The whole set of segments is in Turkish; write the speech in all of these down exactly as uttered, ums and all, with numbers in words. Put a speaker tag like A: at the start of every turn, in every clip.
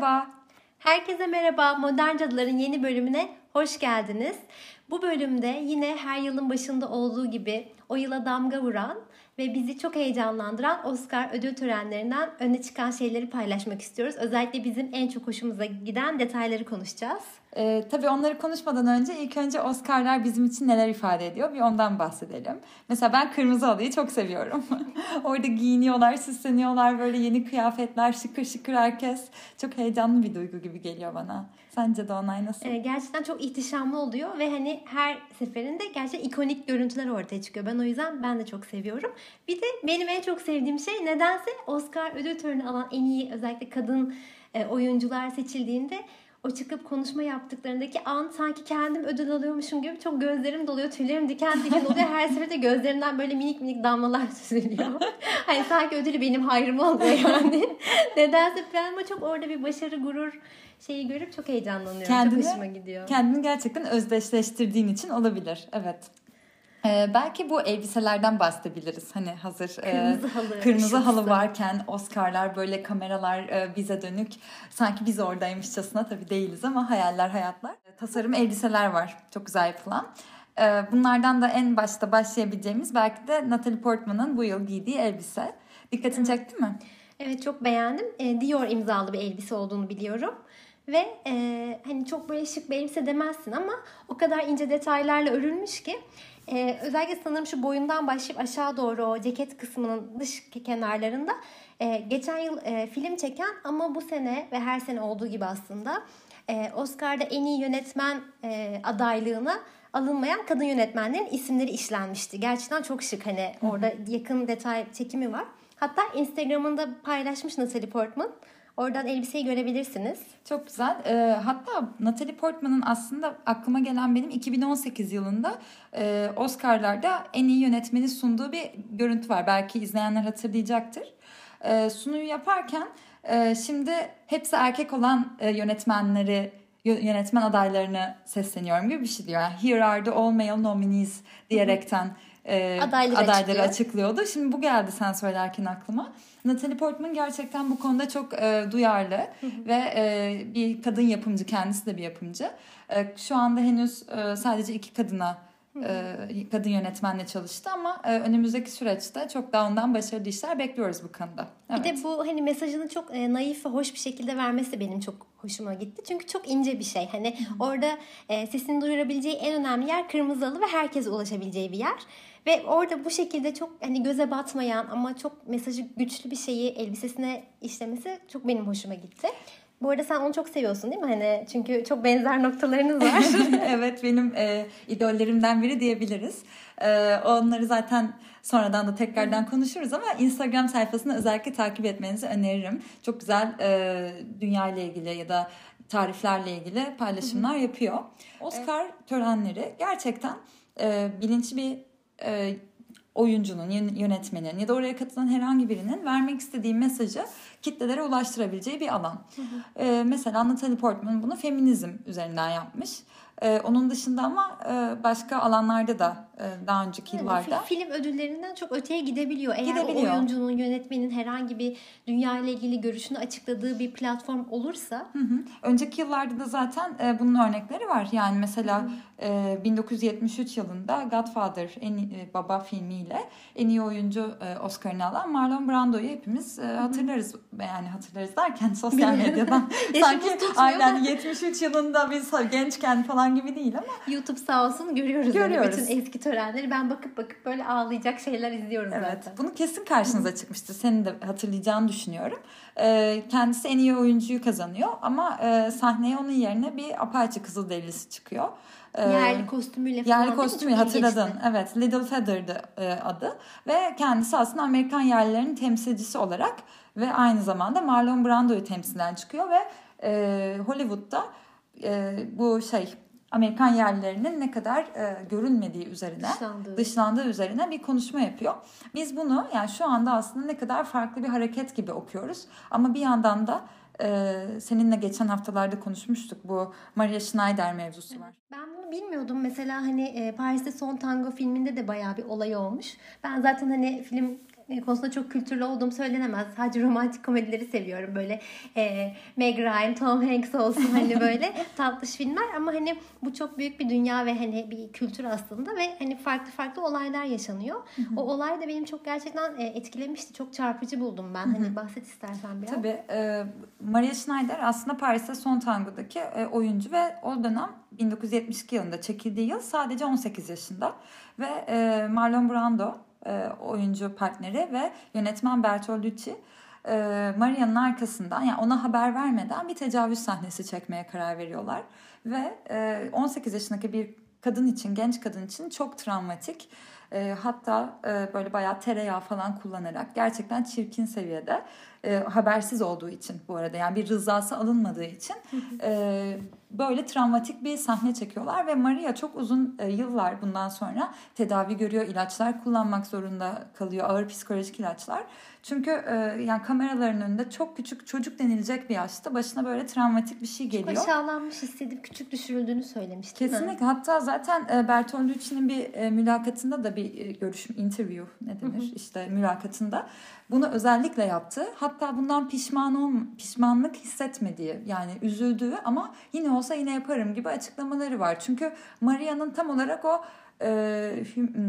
A: merhaba.
B: Herkese merhaba. Modern Cadılar'ın yeni bölümüne hoş geldiniz. Bu bölümde yine her yılın başında olduğu gibi o yıla damga vuran ve bizi çok heyecanlandıran Oscar ödül törenlerinden öne çıkan şeyleri paylaşmak istiyoruz. Özellikle bizim en çok hoşumuza giden detayları konuşacağız.
A: Ee, tabii onları konuşmadan önce ilk önce Oscar'lar bizim için neler ifade ediyor bir ondan bahsedelim. Mesela ben kırmızı halıyı çok seviyorum. Orada giyiniyorlar, süsleniyorlar, böyle yeni kıyafetler, şıkır şıkır herkes. Çok heyecanlı bir duygu gibi geliyor bana. Sence de Onay nasıl?
B: Ee, gerçekten çok ihtişamlı oluyor ve hani her seferinde gerçekten ikonik görüntüler ortaya çıkıyor. Ben o yüzden ben de çok seviyorum. Bir de benim en çok sevdiğim şey nedense Oscar ödül töreni alan en iyi özellikle kadın e, oyuncular seçildiğinde o çıkıp konuşma yaptıklarındaki an sanki kendim ödül alıyormuşum gibi çok gözlerim doluyor, tüylerim diken diken oluyor. Her seferinde gözlerimden böyle minik minik damlalar süzülüyor. Hani sanki ödülü benim hayrıma oluyor yani. Nedense ben ama çok orada bir başarı, gurur şeyi görüp çok heyecanlanıyorum. Kendini, çok hoşuma gidiyor.
A: Kendini gerçekten özdeşleştirdiğin için olabilir. Evet. Ee, belki bu elbiselerden bahsedebiliriz. Hani hazır
B: kırmızı halı,
A: e, kırmızı halı varken Oscar'lar böyle kameralar e, bize dönük. Sanki biz oradaymışçasına, tabii değiliz ama hayaller hayatlar. Tasarım elbiseler var. Çok güzel yapılan. E, bunlardan da en başta başlayabileceğimiz belki de Natalie Portman'ın bu yıl giydiği elbise. Dikkatini çekti mi?
B: Evet, çok beğendim. E, Dior imzalı bir elbise olduğunu biliyorum. Ve e, hani çok böyle şık bir elbise demezsin ama o kadar ince detaylarla örülmüş ki e, özellikle sanırım şu boyundan başlayıp aşağı doğru o ceket kısmının dış kenarlarında e, geçen yıl e, film çeken ama bu sene ve her sene olduğu gibi aslında e, Oscar'da en iyi yönetmen e, adaylığına alınmayan kadın yönetmenlerin isimleri işlenmişti. Gerçekten çok şık, hani orada yakın detay çekimi var. Hatta Instagram'ında paylaşmış Natalie Portman. Oradan elbiseyi görebilirsiniz.
A: Çok güzel. E, hatta Natalie Portman'ın aslında aklıma gelen benim iki bin on sekiz yılında e, Oscar'larda en iyi yönetmeni sunduğu bir görüntü var. Belki izleyenler hatırlayacaktır. E, sunuyu yaparken e, şimdi hepsi erkek olan e, yönetmenleri, yönetmen adaylarını sesleniyorum gibi bir şey diyor. Yani, Here are the all male nominees diyerekten e,
B: adayları,
A: adayları
B: açıklıyor.
A: açıklıyordu. Şimdi bu geldi sen söylerken aklıma. Natalie Portman gerçekten bu konuda çok e, duyarlı hı hı. ve e, bir kadın yapımcı, kendisi de bir yapımcı. E, şu anda henüz e, sadece iki kadına e, kadın yönetmenle çalıştı ama e, önümüzdeki süreçte çok daha ondan başarılı işler bekliyoruz bu konuda.
B: Evet. Bir de bu hani mesajını çok e, naif ve hoş bir şekilde vermesi benim çok hoşuma gitti. Çünkü çok ince bir şey. Hani hı hı. orada e, sesini duyurabileceği en önemli yer kırmızı halı ve herkese ulaşabileceği bir yer. Ve orada bu şekilde çok hani göze batmayan ama çok mesajı güçlü bir şeyi elbisesine işlemesi çok benim hoşuma gitti. Bu arada sen onu çok seviyorsun değil mi? Hani çünkü çok benzer noktalarınız var.
A: Evet, benim e, idollerimden biri diyebiliriz. E, onları zaten sonradan da tekrardan konuşuruz ama Instagram sayfasını özellikle takip etmenizi öneririm. Çok güzel e, dünya ile ilgili ya da tariflerle ilgili paylaşımlar yapıyor. Oscar evet. törenleri gerçekten e, bilinçli bir e, oyuncunun, yönetmenin ya da oraya katılan herhangi birinin vermek istediği mesajı kitlelere ulaştırabileceği bir alan. Hı hı. Ee, mesela Natalie Portman bunu feminizm üzerinden yapmış. Ee, onun dışında ama e, başka alanlarda da e, daha önceki yani yıllarda.
B: Film ödüllerinden çok öteye gidebiliyor. Eğer
A: gidebiliyor.
B: o oyuncunun, yönetmenin herhangi bir dünya ile ilgili görüşünü açıkladığı bir platform olursa.
A: Hı hı. Önceki yıllarda da zaten e, bunun örnekleri var. Yani mesela e, bin dokuz yüz yetmiş üç yılında Godfather en e, baba filmiyle en iyi oyuncu e, Oscar'ını alan Marlon Brando'yu hepimiz e, hatırlarız. Yani hatırlarız derken sosyal medyadan. Sanki aynen yetmiş üç yılında biz gençken falan gibi değil ama.
B: YouTube sağ olsun görüyoruz.
A: Görüyoruz.
B: Yani bütün eski törenleri. Ben bakıp bakıp böyle ağlayacak şeyler izliyoruz
A: evet,
B: zaten.
A: Bunu kesin karşınıza çıkmıştır. Senin de hatırlayacağını düşünüyorum. Ee, kendisi en iyi oyuncuyu kazanıyor ama e, sahneye onun yerine bir Apache Kızılderilisi çıkıyor.
B: Ee, yerli kostümüyle falan.
A: Yerli kostümü hatırladın. Evet, Little Feather'dı e, adı ve kendisi aslında Amerikan yerlilerinin temsilcisi olarak ve aynı zamanda Marlon Brando'yu temsilen çıkıyor ve e, Hollywood'da e, bu şey Amerikan yerlilerinin ne kadar e, görülmediği üzerine,
B: dışlandığı.
A: dışlandığı üzerine bir konuşma yapıyor. Biz bunu yani şu anda aslında ne kadar farklı bir hareket gibi okuyoruz. Ama bir yandan da e, seninle geçen haftalarda konuşmuştuk, bu Maria Schneider mevzusu var.
B: Ben bunu bilmiyordum. Mesela hani e, Paris'te Son Tango filminde de bayağı bir olay olmuş. Ben zaten hani film konusunda çok kültürlü olduğum söylenemez. Sadece romantik komedileri seviyorum. Böyle e, Meg Ryan, Tom Hanks olsun hani böyle tatlış filmler. Ama hani bu çok büyük bir dünya ve hani bir kültür aslında ve hani farklı farklı olaylar yaşanıyor. Hı hı. O olay da benim çok gerçekten e, etkilemişti. Çok çarpıcı buldum ben. Hı hı. Hani bahset istersen biraz.
A: Tabii. E, Maria Schneider aslında Paris'te Son Tango'daki e, oyuncu ve o dönem bin dokuz yüz yetmiş iki yılında çekildiği yıl sadece on sekiz yaşında ve e, Marlon Brando e, oyuncu partneri ve yönetmen Bertolucci e, Maria'nın arkasından, yani ona haber vermeden bir tecavüz sahnesi çekmeye karar veriyorlar ve e, on sekiz yaşındaki bir kadın için, genç kadın için çok travmatik. E, hatta e, böyle bayağı tereyağı falan kullanarak gerçekten çirkin seviyede, e, habersiz olduğu için bu arada, yani bir rızası alınmadığı için e, böyle travmatik bir sahne çekiyorlar ve Maria çok uzun e, yıllar bundan sonra tedavi görüyor, ilaçlar kullanmak zorunda kalıyor, ağır psikolojik ilaçlar. Çünkü e, yani kameraların önünde çok küçük, çocuk denilecek bir yaşta başına böyle travmatik bir şey geliyor.
B: Çok aşağılanmış hissedip küçük düşürüldüğünü söylemişti.
A: Kesinlikle. Hatta zaten e, Bertolucci'nin bir e, mülakatında da bir e, görüşüm, interview ne denir? Hı hı. İşte mülakatında bunu özellikle yaptı. Hatta bundan pişman olm pişmanlık hissetmediği, yani üzüldüğü ama yine olsa yine yaparım gibi açıklamaları var. Çünkü Maria'nın tam olarak o e,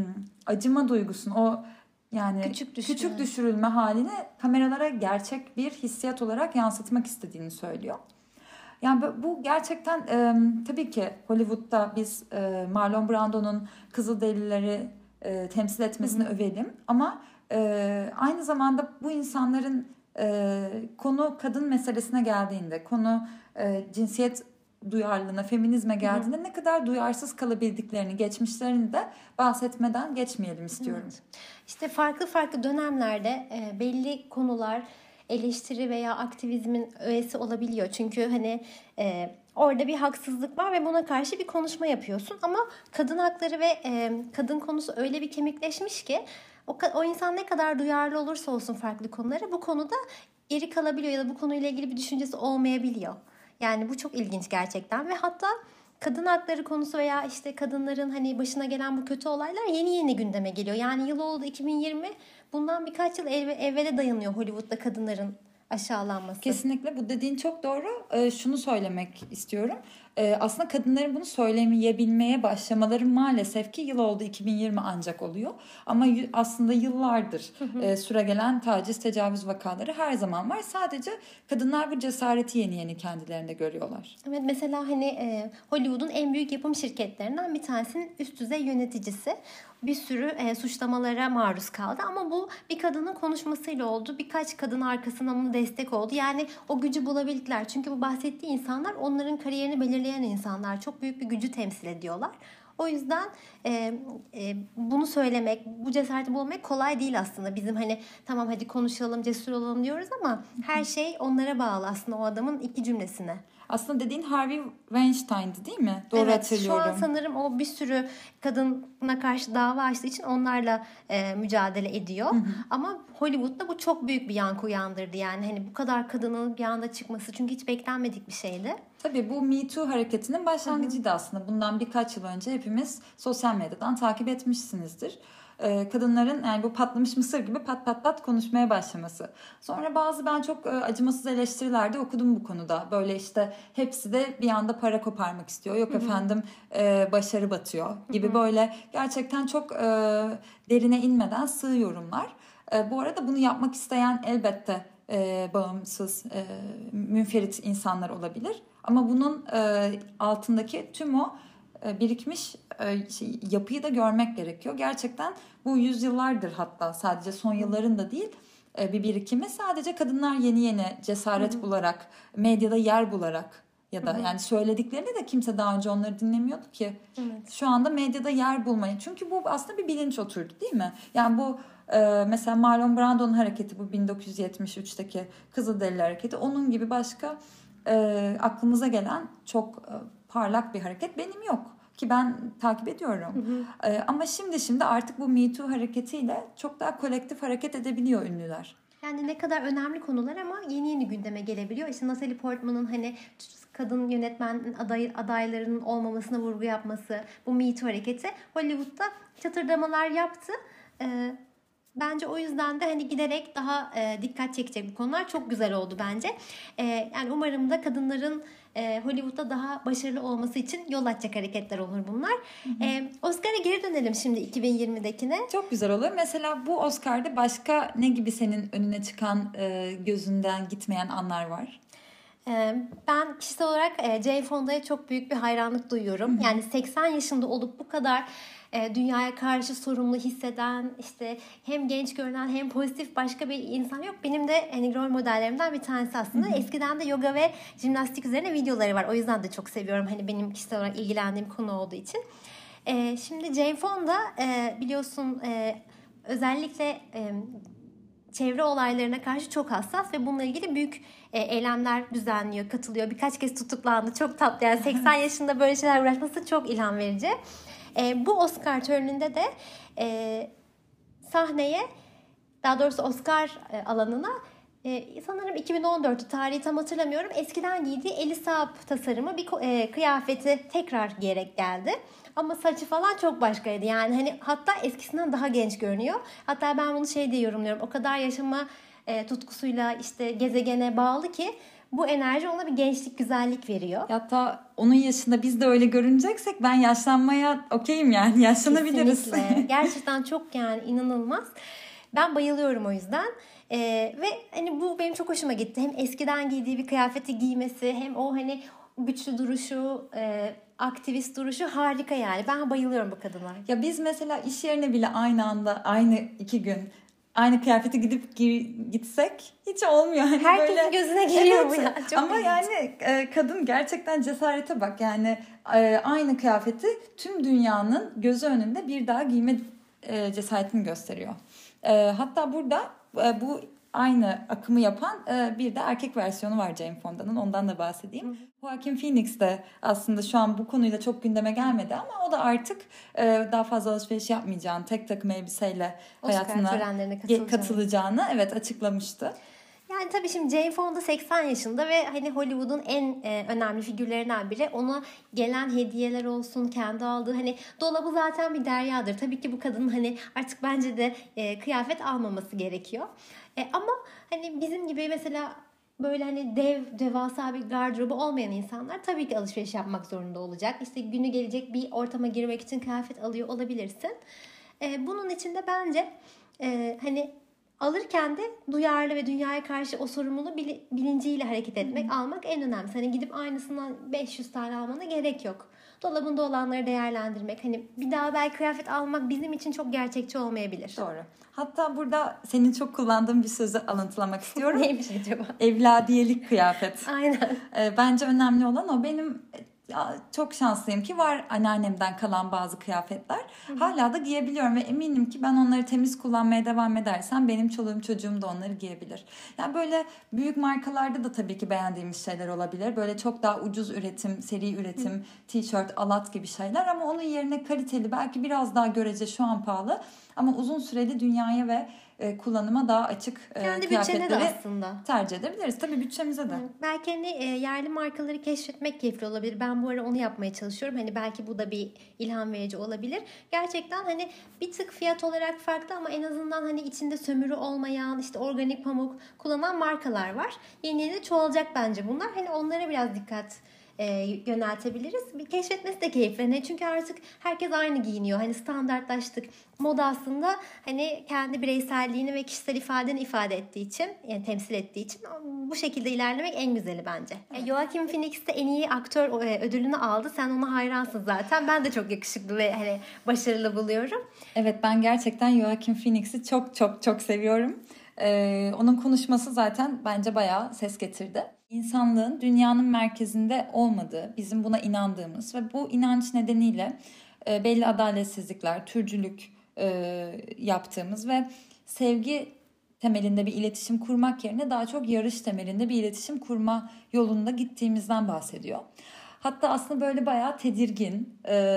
A: acıma duygusunu, o yani küçük, küçük düşürülme halini kameralara gerçek bir hissiyat olarak yansıtmak istediğini söylüyor. Yani bu gerçekten e, tabii ki Hollywood'da biz e, Marlon Brando'nun Kızılderilileri e, temsil etmesini, hı hı, övelim. Ama e, aynı zamanda bu insanların e, konu kadın meselesine geldiğinde, konu e, cinsiyet duyarlılığına, feminizme geldiğinde, hı hı, ne kadar duyarsız kalabildiklerini, geçmişlerini de bahsetmeden geçmeyelim istiyorum.
B: Evet. İşte farklı farklı dönemlerde e, belli konular eleştiri veya aktivizmin öğesi olabiliyor. Çünkü hani e, orada bir haksızlık var ve buna karşı bir konuşma yapıyorsun. Ama kadın hakları ve e, kadın konusu öyle bir kemikleşmiş ki o, o insan ne kadar duyarlı olursa olsun farklı konulara, bu konuda geri kalabiliyor ya da bu konuyla ilgili bir düşüncesi olmayabiliyor. Yani bu çok ilginç gerçekten ve hatta kadın hakları konusu veya işte kadınların hani başına gelen bu kötü olaylar yeni yeni gündeme geliyor. Yani yıl oldu iki bin yirmi, bundan birkaç yıl evvele dayanıyor Hollywood'da kadınların aşağılanması.
A: Kesinlikle bu dediğin çok doğru. Ee, şunu söylemek istiyorum. Ee, aslında kadınların bunu söylemeyebilmeye başlamaları maalesef ki yıl oldu iki bin yirmi ancak oluyor. Ama y- aslında yıllardır e, süregelen taciz, tecavüz vakaları her zaman var. Sadece kadınlar bu cesareti yeni yeni kendilerinde görüyorlar.
B: Evet, mesela hani e, Hollywood'un en büyük yapım şirketlerinden bir tanesinin üst düzey yöneticisi bir sürü e, suçlamalara maruz kaldı. Ama bu bir kadının konuşmasıyla oldu. Birkaç kadın arkasından ona destek oldu. Yani o gücü bulabildiler. Çünkü bu bahsettiği insanlar onların kariyerini belirleyen insanlar. Çok büyük bir gücü temsil ediyorlar. O yüzden e, e, bunu söylemek, bu cesareti bulmak kolay değil aslında. Bizim hani tamam hadi konuşalım, cesur olalım diyoruz ama her şey onlara bağlı aslında, o adamın iki cümlesine.
A: Aslında dediğin Harvey Weinstein'di değil mi? Doğru, evet, hatırlıyorum.
B: Şu an sanırım o bir sürü kadına karşı dava açtığı için onlarla e, mücadele ediyor. Hı hı. Ama Hollywood'da bu çok büyük bir yankı uyandırdı. Yani hani bu kadar kadının bir anda çıkması, çünkü hiç beklenmedik bir şeydi.
A: Tabii bu Me Too hareketinin başlangıcıydı aslında. Bundan birkaç yıl önce hepimiz sosyal medyadan takip etmişsinizdir. Kadınların yani bu patlamış mısır gibi pat pat pat konuşmaya başlaması. Sonra bazı ben çok acımasız eleştiriler de okudum bu konuda. Böyle işte hepsi de bir anda para koparmak istiyor. Yok, hı hı, efendim başarı batıyor gibi, hı hı, böyle gerçekten çok derine inmeden sığ yorumlar. Bu arada bunu yapmak isteyen elbette bağımsız, münferit insanlar olabilir. Ama bunun altındaki tüm o birikmiş şey, yapıyı da görmek gerekiyor. Gerçekten bu yüzyıllardır, hatta sadece son yılların da değil, bir birikimi. Sadece kadınlar yeni yeni cesaret, hı hı, bularak, medyada yer bularak ya da, hı hı, yani söylediklerini de kimse daha önce onları dinlemiyordu ki. Evet. Şu anda medyada yer bulmayı. Çünkü bu aslında bir bilinç oturdu değil mi? Yani bu e, mesela Marlon Brando'nun hareketi, bu bin dokuz yüz yetmiş üçteki Kızılderili hareketi, onun gibi başka e, aklımıza gelen çok e, parlak bir hareket benim yok. Ki ben takip ediyorum. Hı hı. Ee, ama şimdi şimdi artık bu Me Too hareketiyle çok daha kolektif hareket edebiliyor ünlüler.
B: Yani ne kadar önemli konular ama yeni yeni gündeme gelebiliyor. İşte Natalie Portman'ın hani kadın yönetmen aday, adaylarının olmamasına vurgu yapması, bu Me Too hareketi Hollywood'da çatırdamalar yaptı. Ee, Bence o yüzden de hani giderek daha e, dikkat çekecek bu konular. Çok güzel oldu bence. E, yani umarım da kadınların e, Hollywood'da daha başarılı olması için yol açacak hareketler olur bunlar. E, Oscar'a geri dönelim şimdi iki bin yirmidekine.
A: Çok güzel olur. Mesela bu Oscar'da başka ne gibi senin önüne çıkan, e, gözünden gitmeyen anlar var?
B: Ben kişisel olarak Jane Fonda'ya çok büyük bir hayranlık duyuyorum. Hı hı. Yani seksen yaşında olup bu kadar dünyaya karşı sorumlu hisseden, işte hem genç görünen hem pozitif başka bir insan yok. Benim de hani rol modellerimden bir tanesi aslında. Hı hı. Eskiden de yoga ve jimnastik üzerine videoları var. O yüzden de çok seviyorum. Hani benim kişisel olarak ilgilendiğim konu olduğu için. Şimdi Jane Fonda biliyorsun özellikle çevre olaylarına karşı çok hassas ve bununla ilgili büyük e, eylemler düzenliyor, katılıyor. Birkaç kez tutuklandı. Çok tatlı. Yani seksen yaşında böyle şeyler uğraşması çok ilham verici. E, bu Oscar töreninde de e, sahneye, daha doğrusu Oscar e, alanına e, sanırım iki bin on dört'tü, tarihi tam hatırlamıyorum. Eskiden giydiği Elisa tasarımı bir e, kıyafeti tekrar giyerek geldi. Ama saçı falan çok başkaydı. Yani hani hatta eskisinden daha genç görünüyor. Hatta ben bunu şey diye yorumluyorum. O kadar yaşama e, tutkusuyla işte gezegene bağlı ki bu enerji ona bir gençlik, güzellik veriyor.
A: Hatta onun yaşında biz de öyle görüneceksek ben yaşlanmaya okeyim yani. Yaşlanabiliriz.
B: Kesinlikle. Gerçekten çok yani inanılmaz. Ben bayılıyorum o yüzden. Ee, ve hani bu benim çok hoşuma gitti. Hem eskiden giydiği bir kıyafeti giymesi, hem o hani güçlü duruşu, e, aktivist duruşu harika yani. Ben bayılıyorum bu kadına.
A: Ya biz mesela iş yerine bile aynı anda, aynı iki gün aynı kıyafeti gidip gitsek hiç olmuyor. Hani
B: herkesin
A: böyle,
B: gözüne geliyor
A: evet,
B: bu ya. Çok
A: ama
B: ilginç.
A: yani e, kadın gerçekten cesarete bak. Yani e, aynı kıyafeti tüm dünyanın gözü önünde bir daha giyme e, cesaretini gösteriyor. E, hatta burada e, bu aynı akımı yapan e, bir de erkek versiyonu var Jane Fonda'nın. Ondan da bahsedeyim. Hı hı. Joaquin Phoenix de aslında şu an bu konuyla çok gündeme gelmedi ama o da artık e, daha fazla alışveriş yapmayacağını, tek takım elbiseyle hayatına
B: katılacağını.
A: katılacağını evet açıklamıştı.
B: Yani tabii şimdi Jane Fonda seksen yaşında ve hani Hollywood'un en e, önemli figürlerinden biri. Ona gelen hediyeler olsun, kendi aldığı hani dolabı zaten bir deryadır. Tabii ki bu kadının hani artık bence de e, kıyafet almaması gerekiyor. E, ama hani bizim gibi mesela böyle hani dev, devasa bir gardırobu olmayan insanlar tabii ki alışveriş yapmak zorunda olacak. İşte günü gelecek bir ortama girmek için kıyafet alıyor olabilirsin. E, bunun için de bence e, hani alırken de duyarlı ve dünyaya karşı o sorumluluğu bilinciyle hareket etmek, hmm. almak en önemlisi. Hani gidip aynısından beş yüz tane almana gerek yok. Dolabında olanları değerlendirmek. Hani bir daha belki kıyafet almak bizim için çok gerçekçi olmayabilir.
A: Doğru. Hatta burada senin çok kullandığın bir sözü alıntılamak istiyorum.
B: Neymiş acaba?
A: Evladiyelik kıyafet.
B: Aynen.
A: E, bence önemli olan o. Benim çok şanslıyım ki var anneannemden kalan bazı kıyafetler. Hı-hı. Hala da giyebiliyorum ve eminim ki ben onları temiz kullanmaya devam edersem benim çoluğum çocuğum da onları giyebilir. Yani böyle büyük markalarda da tabii ki beğendiğimiz şeyler olabilir. Böyle çok daha ucuz üretim, seri üretim, Hı-hı. tişört, alat gibi şeyler ama onun yerine kaliteli, belki biraz daha görece şu an pahalı ama uzun süreli dünyaya ve e, kullanıma daha açık e,
B: kendi
A: kıyafetleri
B: aslında
A: tercih edebiliriz. Tabii bütçemize de. Hı.
B: Belki hani e, yerli markaları keşfetmek keyifli olabilir. Ben bu ara onu yapmaya çalışıyorum. Hani belki bu da bir ilham verici olabilir. Gerçekten hani bir tık fiyat olarak farklı ama en azından hani içinde sömürü olmayan, işte organik pamuk kullanan markalar var. Yeni yeni çoğalacak bence bunlar. Hani onlara biraz dikkat E, yöneltebiliriz. Bir keşfetmesi de keyifli. Hani çünkü artık herkes aynı giyiniyor. Hani standartlaştık. Moda aslında hani kendi bireyselliğini ve kişisel ifadeni ifade ettiği için, yani temsil ettiği için bu şekilde ilerlemek en güzeli bence. Evet. Joaquin Phoenix de en iyi aktör ödülünü aldı. Sen ona hayransın zaten. Ben de çok yakışıklı ve hani başarılı buluyorum.
A: Evet, ben gerçekten Joaquin Phoenix'i çok çok çok seviyorum. Ee, onun konuşması zaten bence bayağı ses getirdi. İnsanlığın dünyanın merkezinde olmadığı, bizim buna inandığımız ve bu inanç nedeniyle e, belli adaletsizlikler, türcülük e, yaptığımız ve sevgi temelinde bir iletişim kurmak yerine daha çok yarış temelinde bir iletişim kurma yolunda gittiğimizden bahsediyor. Hatta aslında böyle bayağı tedirgin,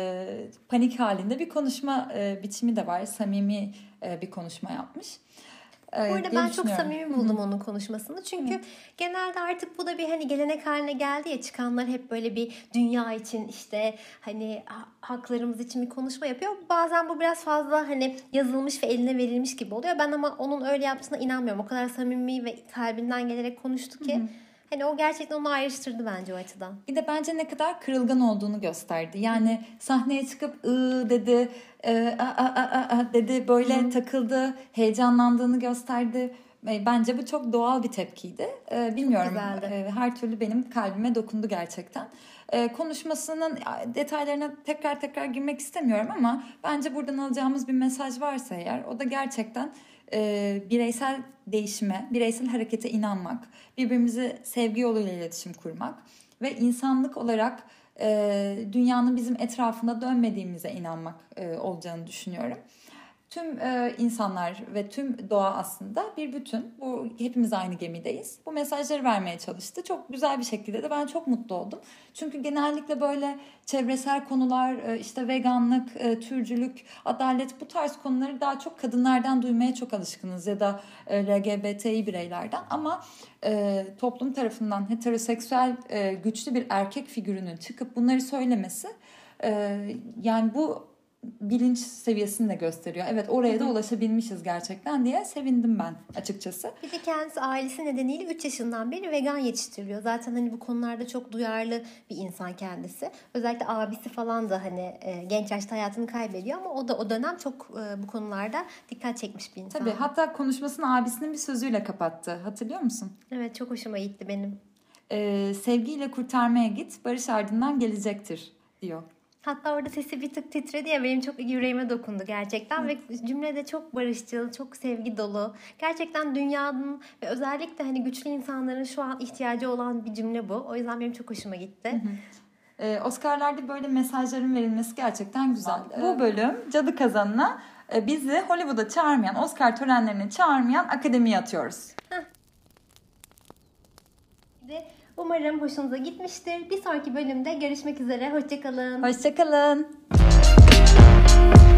A: e, panik halinde bir konuşma e, biçimi de var. Samimi e, bir konuşma yapmış. e,
B: Burada ben çok samimi buldum onun konuşmasını. Çünkü Hı. genelde artık bu da bir hani gelenek haline geldi ya, çıkanlar hep böyle bir dünya için işte hani haklarımız için bir konuşma yapıyor. Bazen bu biraz fazla hani yazılmış ve eline verilmiş gibi oluyor. Ben ama onun öyle yaptığına inanmıyorum. O kadar samimi ve kalbinden gelerek konuştu ki. Hı. Hani o gerçekten onu ayrıştırdı bence o açıdan.
A: Bir de bence ne kadar kırılgan olduğunu gösterdi. Yani sahneye çıkıp ıı dedi, e, a, a, a, a dedi, böyle Hı. takıldı, heyecanlandığını gösterdi. Bence bu çok doğal bir tepkiydi. Ee, bilmiyorum, her türlü benim kalbime dokundu gerçekten. Ee, konuşmasının detaylarına tekrar tekrar girmek istemiyorum ama bence buradan alacağımız bir mesaj varsa eğer, o da gerçekten e, bireysel değişime, bireysel harekete inanmak, birbirimizi sevgi yoluyla iletişim kurmak ve insanlık olarak e, dünyanın bizim etrafında dönmediğimize inanmak e, olacağını düşünüyorum. Tüm e, insanlar ve tüm doğa aslında bir bütün. Bu, hepimiz aynı gemideyiz. Bu mesajları vermeye çalıştı. Çok güzel bir şekilde de ben çok mutlu oldum. Çünkü genellikle böyle çevresel konular, e, işte veganlık, e, türcülük, adalet, bu tarz konuları daha çok kadınlardan duymaya çok alışkınız ya da e, L G B T İ bireylerden. Ama e, toplum tarafından heteroseksüel e, güçlü bir erkek figürünün çıkıp bunları söylemesi, e, yani bu bilinç seviyesini de gösteriyor. Evet, oraya da ulaşabilmişiz gerçekten diye sevindim ben açıkçası.
B: Bir de kendisi ailesi nedeniyle üç yaşından beri vegan yetiştiriliyor. Zaten hani bu konularda çok duyarlı bir insan kendisi. Özellikle abisi falan da hani e, genç yaşta hayatını kaybediyor ama o da o dönem çok e, bu konularda dikkat çekmiş bir insan.
A: Tabii, hatta konuşmasını abisinin bir sözüyle kapattı. Hatırlıyor musun?
B: Evet, çok hoşuma gitti benim.
A: Ee, sevgiyle kurtarmaya git, barış ardından gelecektir diyor.
B: Hatta orada sesi bir tık titredi ya, benim çok yüreğime dokundu gerçekten. Hı. Ve cümlede çok barışçıl, çok sevgi dolu. Gerçekten dünyanın ve özellikle hani güçlü insanların şu an ihtiyacı olan bir cümle bu. O yüzden benim çok hoşuma gitti. Hı hı.
A: Ee, Oscar'larda böyle mesajların verilmesi gerçekten güzel. Evet. Bu bölüm Cadı Kazanı'na e, bizi Hollywood'a çağırmayan, Oscar törenlerine çağırmayan akademiye atıyoruz. Heh.
B: Ve umarım hoşunuza gitmiştir. Bir sonraki bölümde görüşmek üzere. Hoşça kalın.
A: Hoşça kalın.